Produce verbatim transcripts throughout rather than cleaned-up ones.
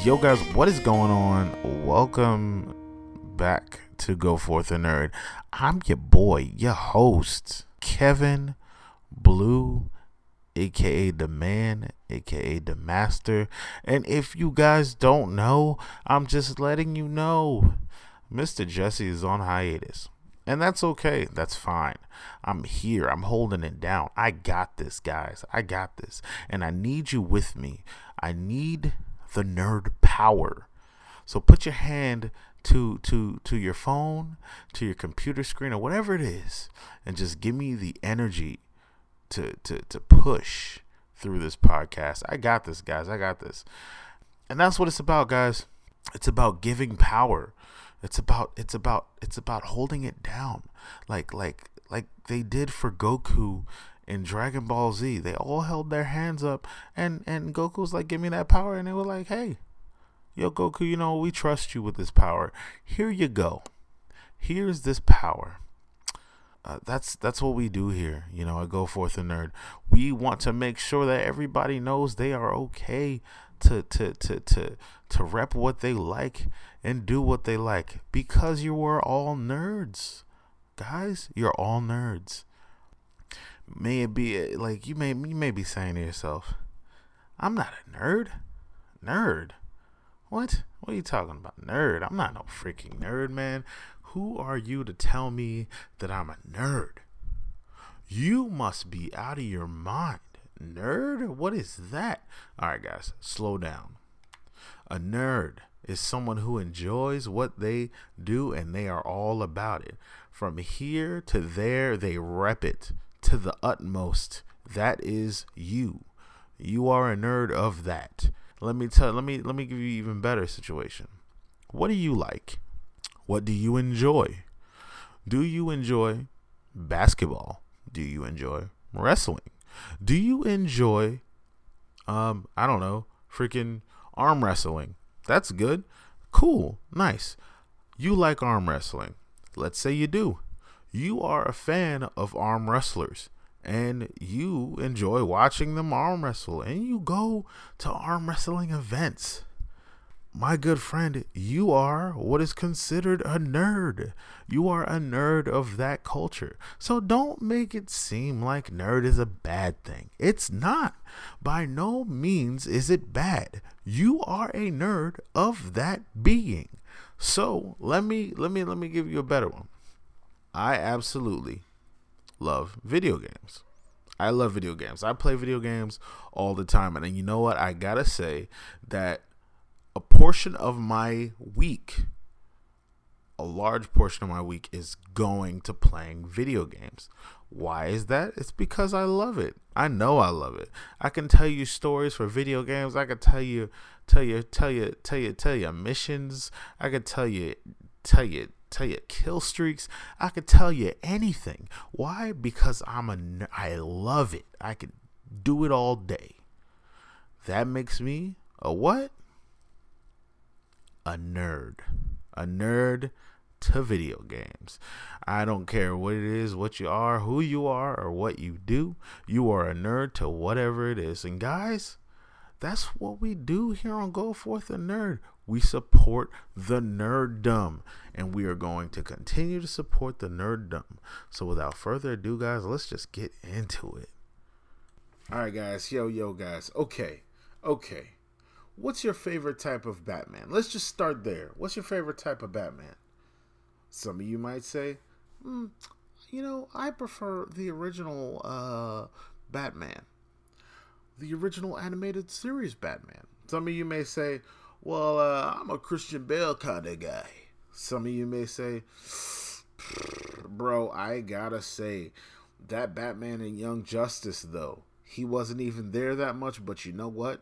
Yo guys, what is going on? Welcome back to Go Forth a Nerd. I'm your boy, your host, Kevin Blue, aka the man, aka the master. And if you guys don't know, I'm just letting you know, Mister Jesse is on hiatus. And that's okay. That's fine. I'm here. I'm holding it down. I got this, guys. I got this. And I need you with me. I need the nerd power. So put your hand to to to your phone, to your computer screen, or whatever it is, and just give me the energy to to to push through this podcast. I got this, guys. I got this. And that's what it's about, guys. It's about giving power. It's about it's about it's about holding it down, like like like they did for Goku in Dragon Ball Z. They all held their hands up, and and Goku was like, "Give me that power," and they were like, "Hey, yo, Goku, you know we trust you with this power. Here you go. Here's this power." Uh, that's that's what we do here, you know. I Go Forth a Nerd. We want to make sure that everybody knows they are okay to to to to to rep what they like and do what they like, because you are all nerds, guys. You're all nerds. May it be like you may you may be saying to yourself, "I'm not a nerd." Nerd? What? What are you talking about? Nerd? I'm not no freaking nerd, man. Who are you to tell me that I'm a nerd? You must be out of your mind. Nerd? What is that? All right, guys, slow down. A nerd is someone who enjoys what they do, and they are all about it. From here to there, they rep it to the utmost. That is you. You are a nerd of that. Let me tell. Let me let me give you an even better situation. What do you like? What do you enjoy? Do you enjoy basketball? Do you enjoy wrestling? Do you enjoy, um, I don't know, freaking arm wrestling? That's good. Cool. Nice. You like arm wrestling. Let's say you do. You are a fan of arm wrestlers, and you enjoy watching them arm wrestle, and you go to arm wrestling events. My good friend, you are what is considered a nerd. You are a nerd of that culture. So don't make it seem like nerd is a bad thing. It's not. By no means is it bad. You are a nerd of that being. So let me let me let me give you a better one. I absolutely love video games. I love video games. I play video games all the time. And you know what? I gotta say that a portion of my week, a large portion of my week is going to playing video games. Why is that? It's because I love it. I know I love it. I can tell you stories for video games. I can tell you, tell you, tell you, tell you, tell you missions. I can tell you, tell you, tell you kill streaks. I could tell you anything. Why? Because I'm a, I love it. I could do it all day. That makes me a what? A nerd. A nerd to video games. I don't care what it is, what you are, who you are, or what you do. You are a nerd to whatever it is. And guys, that's what we do here on Go Forth a Nerd. We support the nerddom, and we are going to continue to support the nerddom. So without further ado, guys, let's just get into it. All right, guys. Yo, yo, guys. Okay. Okay. What's your favorite type of Batman? Let's just start there. What's your favorite type of Batman? Some of you might say, mm, you know, I prefer the original uh, Batman. The original animated series Batman. Some of you may say, well, uh, I'm a Christian Bale kind of guy. Some of you may say, bro, I gotta say, that Batman in Young Justice, though, he wasn't even there that much, but you know what?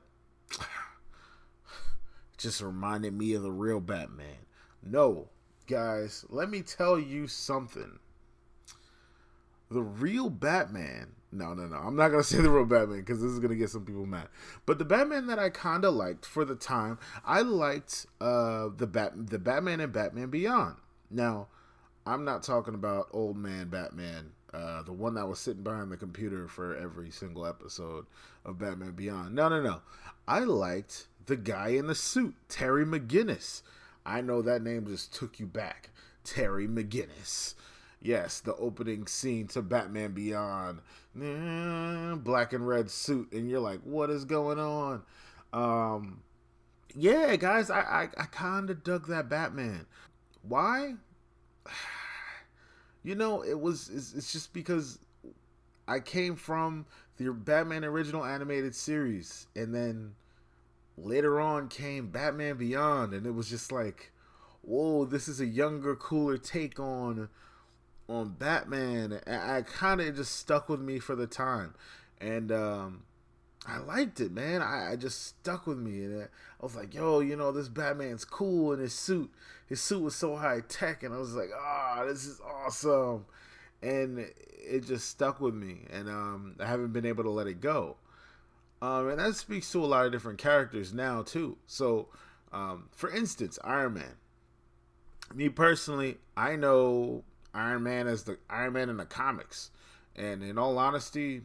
Just reminded me of the real Batman. No, guys, let me tell you something. The real Batman, no, no, no, I'm not going to say the real Batman because this is going to get some people mad. But the Batman that I kind of liked for the time, I liked uh, the Bat, the Batman and Batman Beyond. Now, I'm not talking about old man Batman Uh, the one that was sitting behind the computer for every single episode of Batman Beyond. No, no, no. I liked the guy in the suit, Terry McGinnis. I know that name just took you back. Terry McGinnis. Yes, the opening scene to Batman Beyond. Black and red suit. And you're like, what is going on? Um, yeah, guys, I, I, I kind of dug that Batman. Why? You know, it was, it's, it's just because I came from the Batman original animated series. And then later on came Batman Beyond. And it was just like, whoa, this is a younger, cooler take on on Batman. And I kind of just stuck with me for the time. And um, I liked it, man. I, I just stuck with me. And I was like, yo, you know, this Batman's cool in his suit. His suit was so high tech. And I was like, ah, oh, this is awesome. And it just stuck with me. And um, I haven't been able to let it go. Um, and that speaks to a lot of different characters now, too. So, um, for instance, Iron Man. Me personally, I know Iron Man as the Iron Man in the comics. And in all honesty,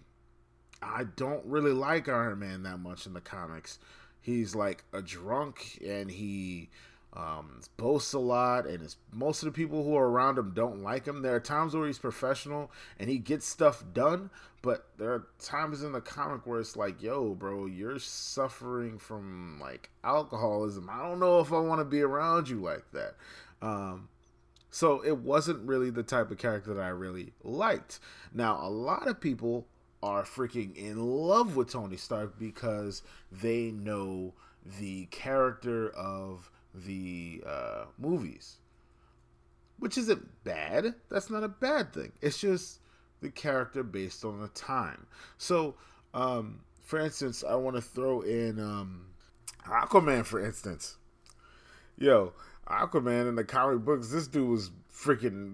I don't really like Iron Man that much in the comics. He's like a drunk and he um, boasts a lot. And it's, most of the people who are around him don't like him. There are times where he's professional and he gets stuff done. But there are times in the comic where it's like, yo, bro, you're suffering from like alcoholism. I don't know if I want to be around you like that. Um, so it wasn't really the type of character that I really liked. Now, a lot of people are freaking in love with Tony Stark because they know the character of the uh, movies, which isn't bad. That's not a bad thing. It's just the character based on the time. So, um, for instance, I want to throw in um, Aquaman, for instance. Yo, Aquaman in the comic books, this dude was freaking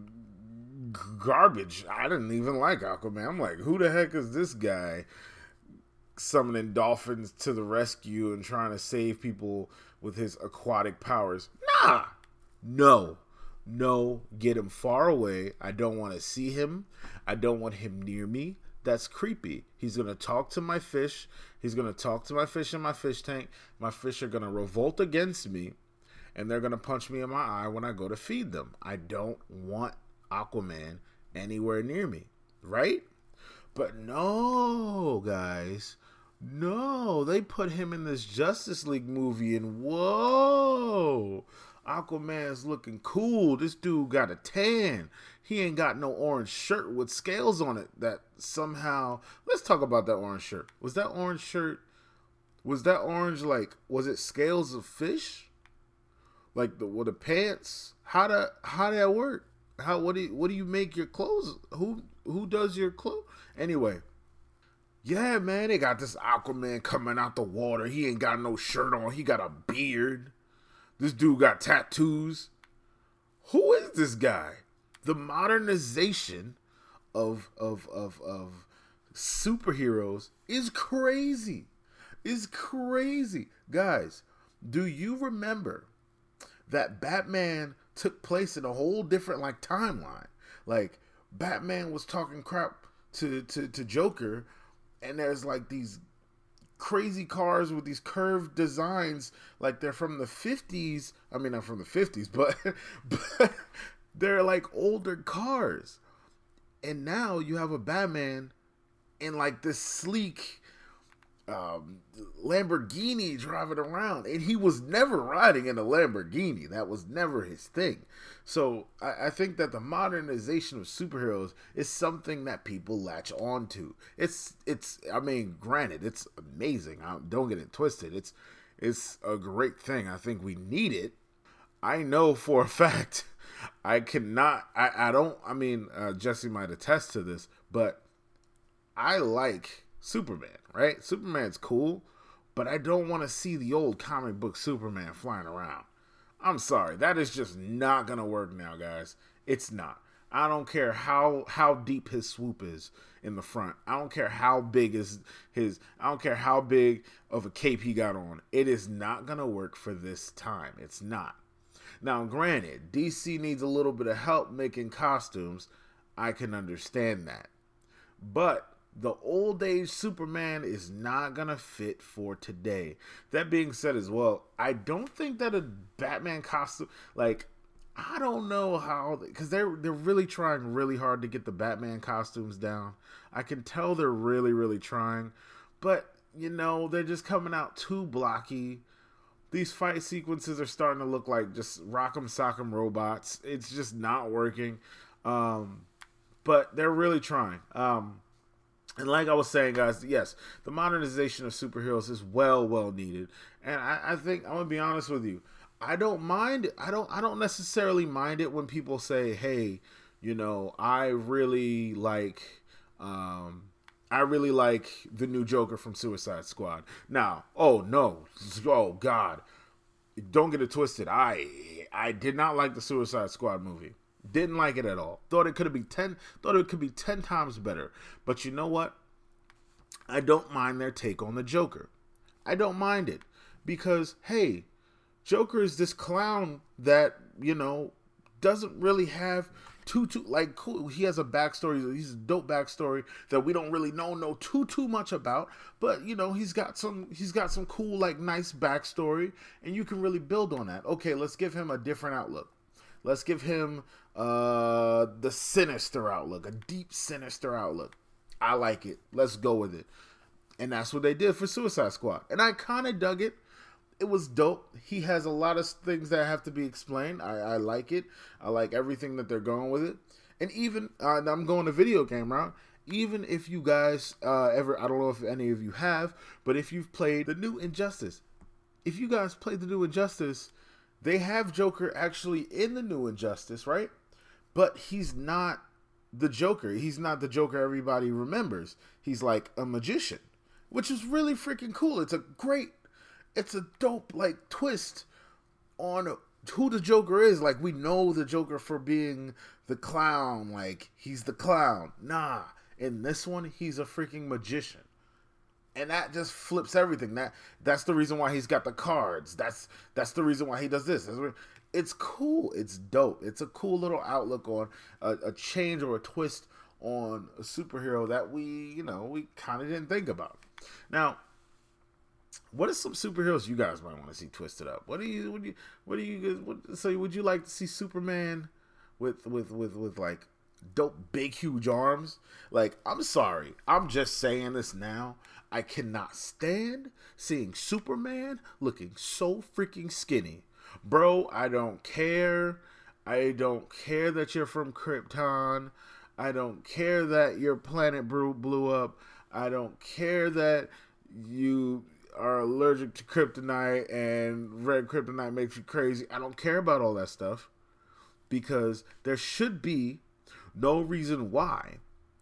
garbage. I didn't even like Aquaman. I'm like, who the heck is this guy summoning dolphins to the rescue and trying to save people with his aquatic powers? Nah, no, no, get him far away. I don't want to see him. I don't want him near me. That's creepy. He's going to talk to my fish. He's going to talk to my fish in my fish tank. My fish are going to revolt against me. And they're going to punch me in my eye when I go to feed them. I don't want Aquaman anywhere near me. Right? But no, guys. No. They put him in this Justice League movie and whoa. Aquaman's looking cool. This dude got a tan. He ain't got no orange shirt with scales on it that somehow... Let's talk about that orange shirt. Was that orange shirt... Was that orange like... Was it scales of fish? Like the with the pants, how do how did that work? How what do you, what do you make your clothes? Who who does your clothes? Anyway, yeah, man, they got this Aquaman coming out the water. He ain't got no shirt on. He got a beard. This dude got tattoos. Who is this guy? The modernization of of of of superheroes is crazy. Is crazy, guys. Do you remember that Batman took place in a whole different like timeline? Like Batman was talking crap to, to, to Joker, and there's like these crazy cars with these curved designs, like they're from the fifties. I mean, not from the fifties, but, but they're like older cars. And now you have a Batman in like this sleek Um, Lamborghini driving around, and he was never riding in a Lamborghini. That was never his thing. So I, I think that the modernization of superheroes is something that people latch on to. It's it's I mean, granted, it's amazing. I, don't get it twisted. It's it's a great thing. I think we need it. I know for a fact I cannot. I I don't. I mean, uh, Jesse might attest to this, but I like Superman, right? Superman's cool, but I don't want to see the old comic book Superman flying around. I'm sorry. That is just not going to work now, guys. It's not. I don't care how how deep his swoop is in the front. I don't care how big is his I don't care how big of a cape he got on. It is not going to work for this time. It's not. Now, granted, D C needs a little bit of help making costumes. I can understand that. But the old age Superman is not going to fit for today. That being said as well, I don't think that a Batman costume, like, I don't know how, because they're, they're really trying really hard to get the Batman costumes down. I can tell they're really, really trying. But, you know, they're just coming out too blocky. These fight sequences are starting to look like just rock'em sock'em robots. It's just not working. Um, but they're really trying. Um, and like I was saying, guys, yes, the modernization of superheroes is well, well needed. And I, I think, I'm going to be honest with you, I don't mind, I don't, I don't necessarily mind it when people say, hey, you know, I really like, um, I really like the new Joker from Suicide Squad. Now, oh no, oh God, don't get it twisted. I, I did not like the Suicide Squad movie. Didn't like it at all. Thought it could be ten. Thought it could be ten times better. But you know what? I don't mind their take on the Joker. I don't mind it because hey, Joker is this clown that you know doesn't really have too too like cool. He has a backstory. He's a dope backstory that we don't really know know too too much about. But you know he's got some he's got some cool like nice backstory, and you can really build on that. Okay, let's give him a different outlook. Let's give him uh, the sinister outlook, a deep sinister outlook. I like it. Let's go with it. And that's what they did for Suicide Squad. And I kind of dug it. It was dope. He has a lot of things that have to be explained. I, I like it. I like everything that they're going with it. And even, uh, I'm going the video game route. Even if you guys uh, ever, I don't know if any of you have, but if you've played the new Injustice, if you guys played the new Injustice, they have Joker actually in the new Injustice, right? But he's not the Joker. He's not the Joker everybody remembers. He's like a magician, which is really freaking cool. It's a great, it's a dope like twist on who the Joker is. Like we know the Joker for being the clown. Like he's the clown. Nah, in this one, he's a freaking magician. And that just flips everything. That that's the reason why he's got the cards. That's that's the reason why he does this. It's cool. It's dope. It's a cool little outlook on a, a change or a twist on a superhero that we, you know, we kind of didn't think about. Now, what are some superheroes you guys might want to see twisted up? What do you, what do you, what do you, what, so would you like to see Superman with with with with like dope big huge arms? Like, I'm sorry, I'm just saying this now. I cannot stand seeing Superman looking so freaking skinny. Bro, I don't care. I don't care that you're from Krypton. I don't care that your planet blew up. I don't care that you are allergic to kryptonite and red kryptonite makes you crazy. I don't care about all that stuff because there should be no reason why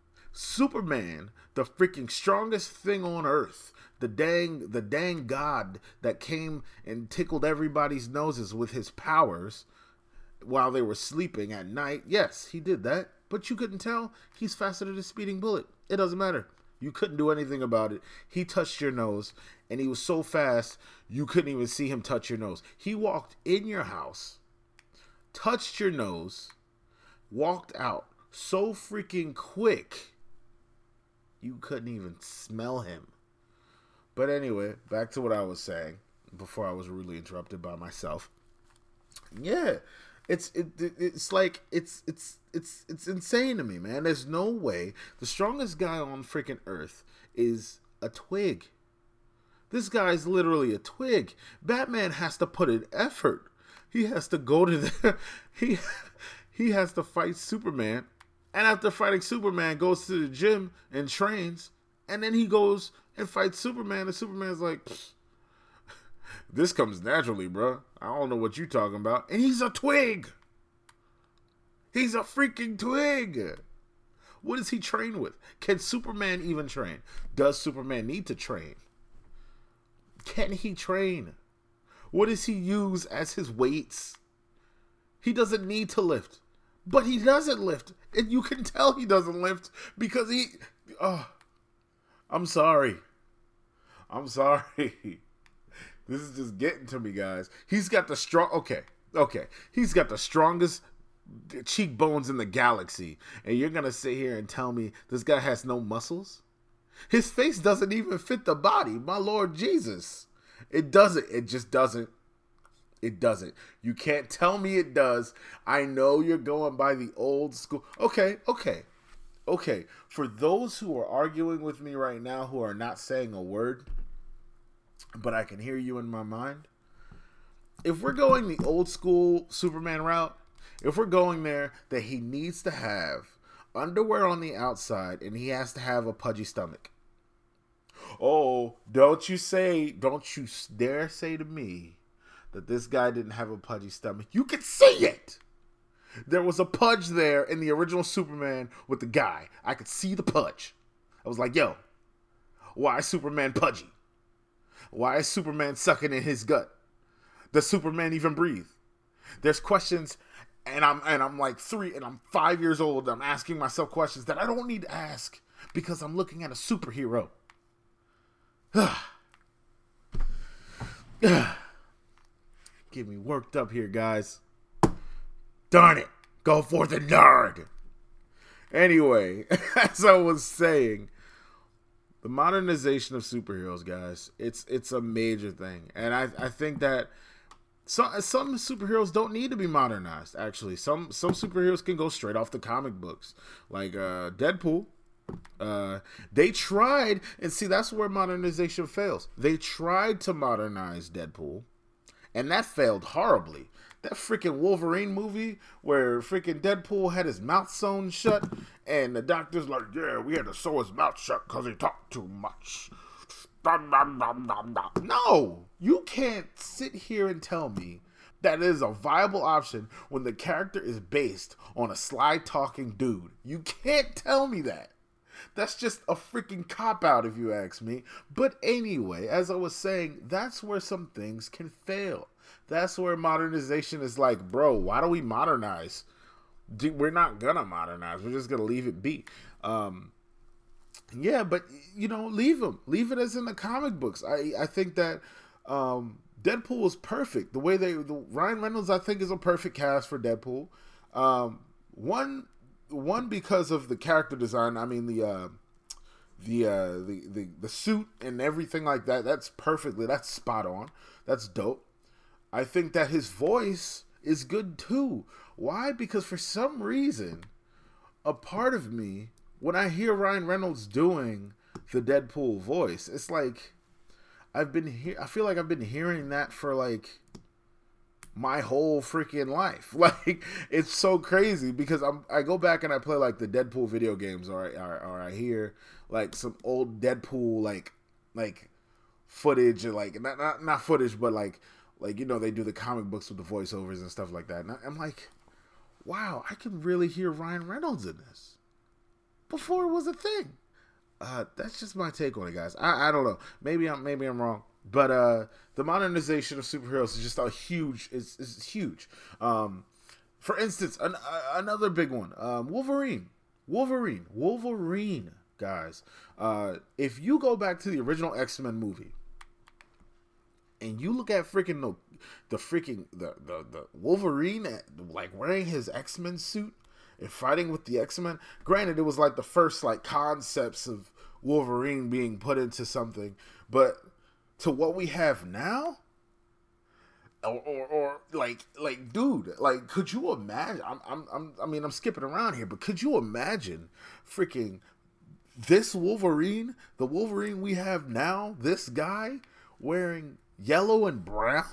Superman, the freaking strongest thing on earth, the dang the dang god that came and tickled everybody's noses with his powers while they were sleeping at night. Yes, he did that, but you couldn't tell. He's faster than a speeding bullet. It doesn't matter. You couldn't do anything about it. He touched your nose, and he was so fast, you couldn't even see him touch your nose. He walked in your house, touched your nose, walked out so freaking quick, you couldn't even smell him. But anyway, back to what I was saying before I was rudely interrupted by myself. Yeah, it's it, it it's like it's it's it's it's insane to me, man. There's no way the strongest guy on freaking Earth is a twig. This guy's literally a twig. Batman has to put in effort. He has to go to the he he has to fight Superman. And after fighting Superman, goes to the gym and trains. And then he goes and fights Superman. And Superman's like, this comes naturally, bro. I don't know what you're talking about. And he's a twig. He's a freaking twig. What does he train with? Can Superman even train? Does Superman need to train? Can he train? What does he use as his weights? He doesn't need to lift. But he doesn't lift. And you can tell he doesn't lift because he... Oh, I'm sorry. I'm sorry. This is just getting to me, guys. He's got the strong... Okay. Okay. He's got the strongest cheekbones in the galaxy, and you're gonna sit here and tell me this guy has no muscles? His face doesn't even fit the body. My Lord Jesus. It doesn't. It just doesn't. It doesn't. You can't tell me it does. I know you're going by the old school. Okay, okay, okay. For those who are arguing with me right now who are not saying a word, but I can hear you in my mind. If we're going the old school Superman route, if we're going there, that he needs to have underwear on the outside and he has to have a pudgy stomach. Oh, don't you say, don't you dare say to me that this guy didn't have a pudgy stomach. You can see it. There was a pudge there in the original Superman with the guy. I could see the pudge. I was like, yo, why is Superman pudgy? Why is Superman sucking in his gut? Does Superman even breathe? There's questions, and I'm and I'm like three, and I'm five years old. I'm asking myself questions that I don't need to ask because I'm looking at a superhero. Get me worked up here, guys. Darn it. Go for the nerd. Anyway, as I was saying, the modernization of superheroes, guys, it's it's a major thing. And I, I think that some some superheroes don't need to be modernized, actually. Some some superheroes can go straight off the comic books. Like uh, Deadpool. Uh, they tried, and see, that's where modernization fails. They tried to modernize Deadpool, and that failed horribly. That freaking Wolverine movie where freaking Deadpool had his mouth sewn shut, and the doctor's like, yeah, we had to sew his mouth shut because he talked too much. No, you can't sit here and tell me that is a viable option when the character is based on a sly talking dude. You can't tell me that. That's just a freaking cop-out if you ask me. But anyway, as I was saying, that's where some things can fail. That's where modernization is like, bro, why do we modernize? We're not gonna modernize. We're just gonna leave it be. Um, yeah, but, you know, leave them. Leave it as in the comic books. I, I think that um, Deadpool was perfect. The way they... The, Ryan Reynolds, I think, is a perfect cast for Deadpool. Um, one... One, because of the character design. I mean, the uh, the, uh, the the the suit and everything like that. That's perfectly. That's spot on. That's dope. I think that his voice is good too. Why? Because for some reason, a part of me, when I hear Ryan Reynolds doing the Deadpool voice, it's like I've been here. I feel like I've been hearing that for like my whole freaking life. Like, it's so crazy because I'm I go back and I play like the Deadpool video games, or I, or, or I hear like some old Deadpool like like footage, or like not not not footage, but like like you know, they do the comic books with the voiceovers and stuff like that. And I'm like, wow, I can really hear Ryan Reynolds in this before it was a thing. Uh, that's just my take on it, guys. I, I don't know. Maybe I'm maybe I'm wrong. But uh, the modernization of superheroes is just a huge, is is huge. Um, for instance, an, uh, another big one, um, Wolverine, Wolverine, Wolverine, guys. Uh, if you go back to the original X-Men movie and you look at freaking the, the freaking the, the the Wolverine at, like wearing his X-Men suit and fighting with the X-Men. Granted, it was like the first like concepts of Wolverine being put into something, but to what we have now, or, or, or like, like, dude, like, could you imagine? I'm, I'm, I'm, I mean, I'm skipping around here, but could you imagine, freaking, this Wolverine, the Wolverine we have now, this guy wearing yellow and brown,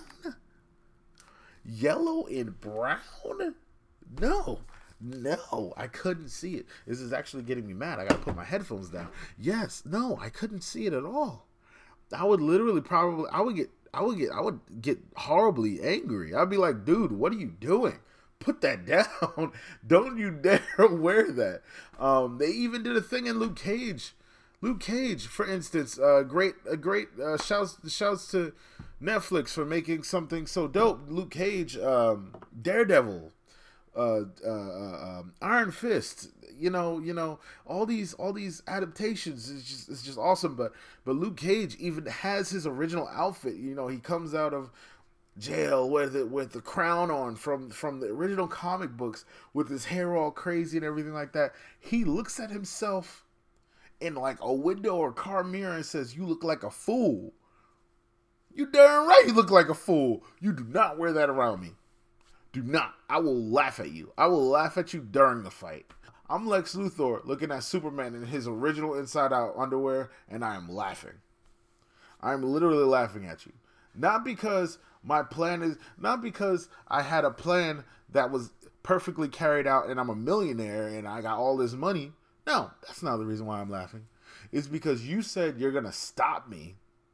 yellow and brown? No. No, I couldn't see it. This is actually getting me mad. I gotta put my headphones down. Yes, no, I couldn't see it at all. I would literally probably, I would get, I would get, I would get horribly angry. I'd be like, dude, what are you doing? Put that down. Don't you dare wear that. Um, they even did a thing in Luke Cage. Luke Cage, for instance, uh, great, a great uh, shouts, shouts to Netflix for making something so dope. Luke Cage, um, Daredevil, uh, uh, uh um, Iron Fist. You know, you know, all these, all these adaptations is just, it's just awesome. But, but Luke Cage even has his original outfit. You know, he comes out of, jail with it with the crown on from from the original comic books with his hair all crazy and everything like that. He looks at himself in like a window or car mirror and says, "You look like a fool. You darn right you look like a fool. You do not wear that around me. Do not. I will laugh at you. I will laugh at you during the fight." I'm Lex Luthor looking at Superman in his original inside out underwear, and I am laughing. I am literally laughing at you. Not because my plan is, not because I had a plan that was perfectly carried out and I'm a millionaire and I got all this money. No, that's not the reason why I'm laughing. It's because you said you're going to stop me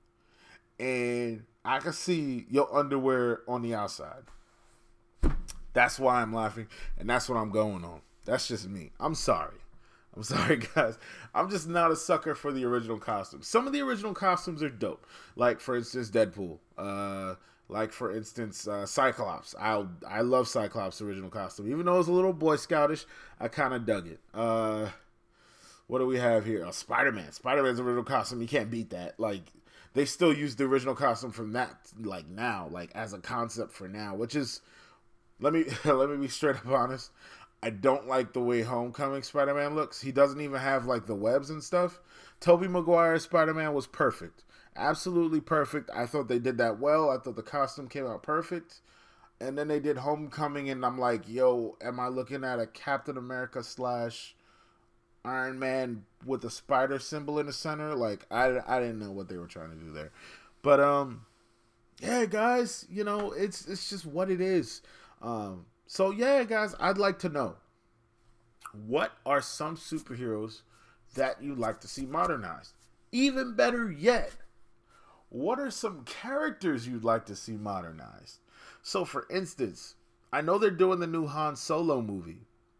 and I can see your underwear on the outside. That's why I'm laughing, and that's what I'm going on. That's just me. I'm sorry. I'm sorry, guys. I'm just not a sucker for the original costumes. Some of the original costumes are dope. Like, for instance, Deadpool. Uh, like, for instance, uh, Cyclops. I I love Cyclops' original costume. Even though it was a little Boy Scoutish, I kind of dug it. Uh, what do we have here? Oh, Spider-Man. Spider-Man's original costume. You can't beat that. Like, they still use the original costume from that, like, now. Like, as a concept for now. Which is, let me let me be straight up honest. I don't like the way Homecoming Spider-Man looks. He doesn't even have, like, the webs and stuff. Tobey Maguire's Spider-Man was perfect. Absolutely perfect. I thought they did that well. I thought the costume came out perfect. And then they did Homecoming, and I'm like, yo, am I looking at a Captain America slash Iron Man with a spider symbol in the center? Like, I, I didn't know what they were trying to do there. But, um, yeah, guys, you know, it's it's just what it is. Um... So, yeah, guys, I'd like to know, what are some superheroes that you'd like to see modernized? Even better yet, what are some characters you'd like to see modernized? So, for instance, I know they're doing the new Han Solo movie.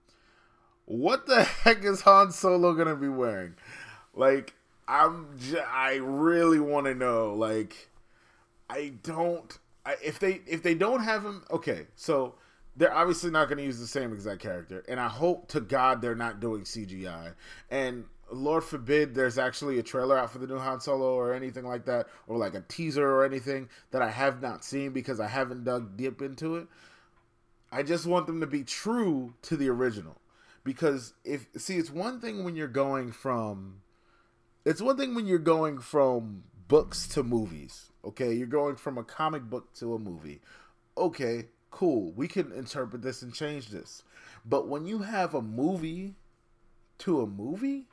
What the heck is Han Solo going to be wearing? Like, I'm j- I really want to know. Like, I don't... I, if they if they don't have him... Okay, so... They're obviously not going to use the same exact character. And I hope to God they're not doing C G I. And Lord forbid there's actually a trailer out for the new Han Solo or anything like that. Or like a teaser or anything that I have not seen because I haven't dug deep into it. I just want them to be true to the original. Because if, see, it's one thing when you're going from, it's one thing when you're going from books to movies. Okay, you're going from a comic book to a movie. Okay. Cool, we can interpret this and change this. But when you have a movie to a movie,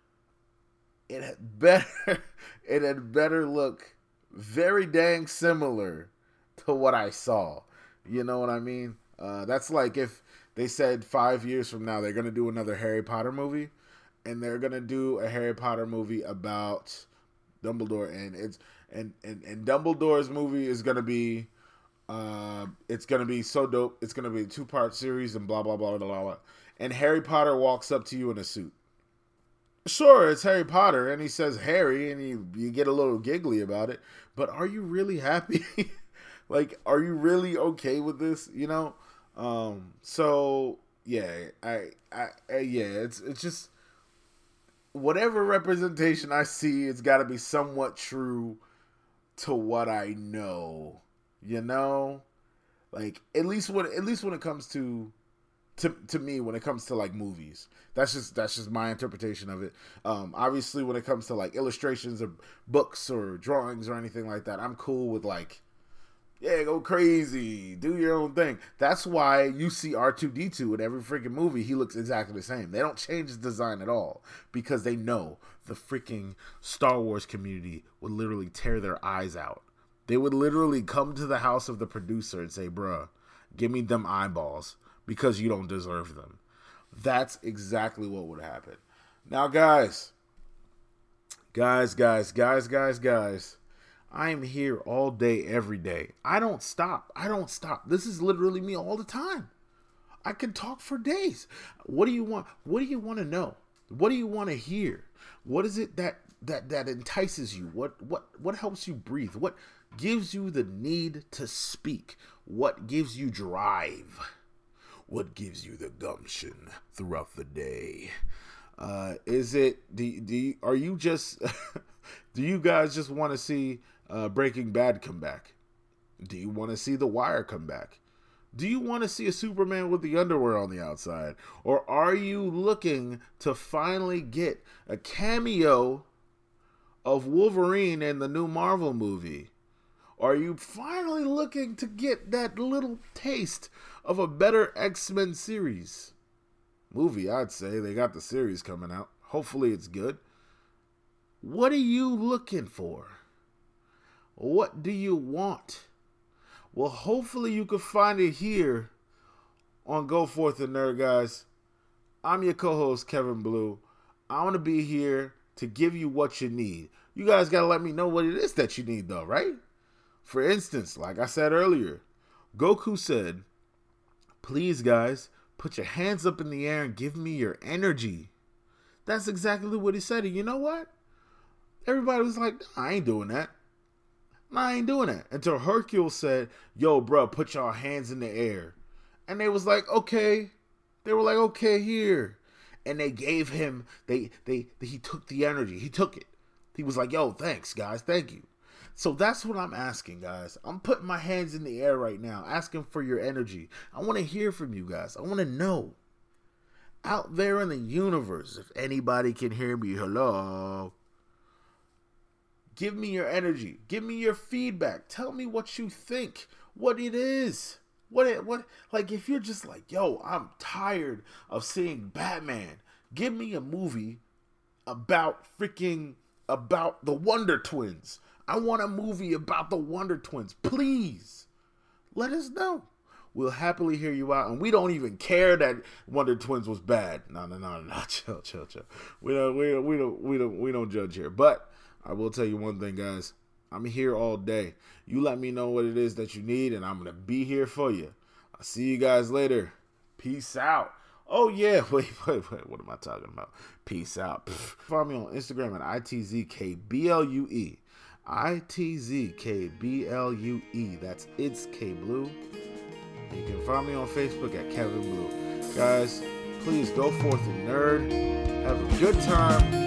it had better it had better look very dang similar to what I saw. You know what I mean? Uh, that's like if they said five years from now they're gonna do another Harry Potter movie, and they're gonna do a Harry Potter movie about Dumbledore, and it's and and, and Dumbledore's movie is gonna be. Uh, it's gonna be so dope. It's gonna be a two-part series and blah blah blah blah blah. And Harry Potter walks up to you in a suit. Sure, it's Harry Potter, and he says Harry, and you you get a little giggly about it. But are you really happy? Like, are you really okay with this? You know. Um. So yeah, I, I, I yeah. It's it's just whatever representation I see. It's got to be somewhat true to what I know. You know, like at least when at least when it comes to to to me when it comes to like movies, that's just that's just my interpretation of it. Um, obviously, when it comes to like illustrations or books or drawings or anything like that, I'm cool with like, yeah, go crazy, do your own thing. That's why you see R two D two in every freaking movie. He looks exactly the same. They don't change his design at all because they know the freaking Star Wars community would literally tear their eyes out. They would literally come to the house of the producer and say, bruh, give me them eyeballs because you don't deserve them. That's exactly what would happen. Now, guys, guys, guys, guys, guys, guys, I am here all day, every day. I don't stop. I don't stop. This is literally me all the time. I can talk for days. What do you want? What do you want to know? What do you want to hear? What is it that that that entices you? What what what helps you breathe? What gives you the need to speak? What gives you drive? What gives you the gumption throughout the day? Uh, is it, do, do you, are you just, do you guys just want to see uh, Breaking Bad come back? Do you want to see The Wire come back? Do you want to see a Superman with the underwear on the outside? Or are you looking to finally get a cameo of Wolverine in the new Marvel movie? Are you finally looking to get that little taste of a better X-Men series? Movie, I'd say. They got the series coming out. Hopefully it's good. What are you looking for? What do you want? Well, hopefully you can find it here on Go Forth and Nerd, guys. I'm your co-host, Kevin Blue. I want to be here to give you what you need. You guys got to let me know what it is that you need, though, right? For instance, like I said earlier, Goku said, please, guys, put your hands up in the air and give me your energy. That's exactly what he said. And you know what? Everybody was like, I ain't doing that. I ain't doing that. Until Hercule said, yo, bro, put your hands in the air. And they was like, okay. They were like, okay, here. And they gave him, they, they, he took the energy. He took it. He was like, yo, thanks, guys. Thank you. So that's what I'm asking, guys. I'm putting my hands in the air right now, asking for your energy. I want to hear from you guys. I want to know. Out there in the universe, if anybody can hear me, hello. Give me your energy. Give me your feedback. Tell me what you think. What it is. What it, what, like, if you're just like, yo, I'm tired of seeing Batman. Give me a movie about freaking, about the Wonder Twins. I want a movie about the Wonder Twins. Please, let us know. We'll happily hear you out. And we don't even care that Wonder Twins was bad. No, no, no, no. Chill, chill, chill. We don't, we don't, we don't, we don't, we don't judge here. But I will tell you one thing, guys. I'm here all day. You let me know what it is that you need, and I'm going to be here for you. I'll see you guys later. Peace out. Oh, yeah. Wait, wait, wait. What am I talking about? Peace out. Pfft. Follow me on Instagram at I T Z K B L U E. I T Z K B L U E. That's It's K Blue. You can find me on Facebook at Kevin Blue. Guys, please go forth and nerd. Have a good time.